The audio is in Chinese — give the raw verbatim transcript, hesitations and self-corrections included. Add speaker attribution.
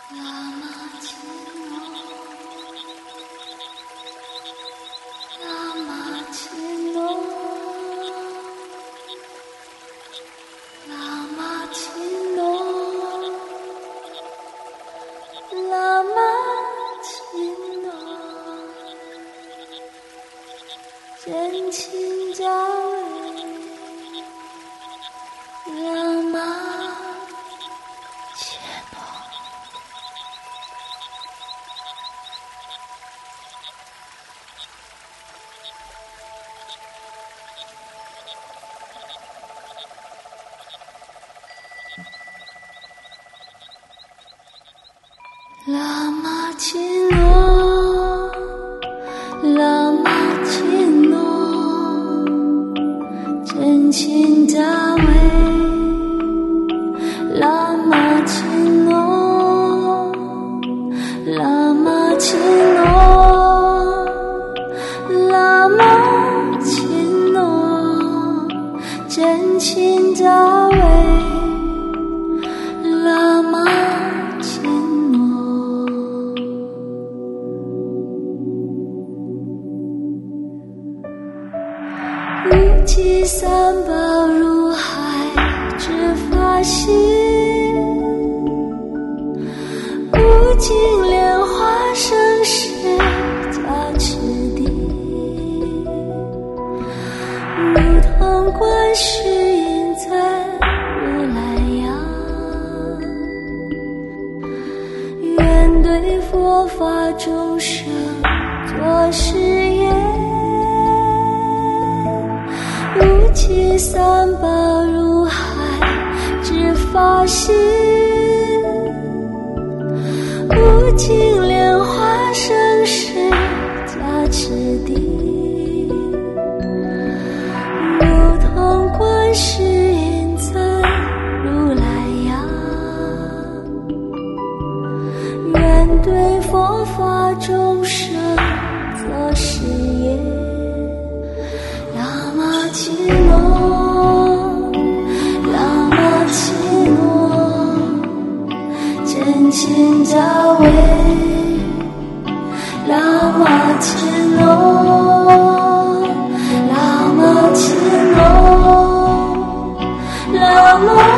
Speaker 1: 真情交尾，拉玛切诺。拉玛切诺，拉玛切诺，真情加味，拉玛切诺，拉玛切诺，拉玛切诺，真情加味，拉玛切诺。无极三宝入海之法心，无尽莲花生世加持地，如同观世音尊如来样，愿对佛法众生作誓言。无极三宝入海之法心，无尽莲花生世加持地，如同观世音尊如来样，愿对佛法众生作誓言。拉玛切诺，拉玛切诺，真情加味，拉玛切诺，拉玛切诺，拉玛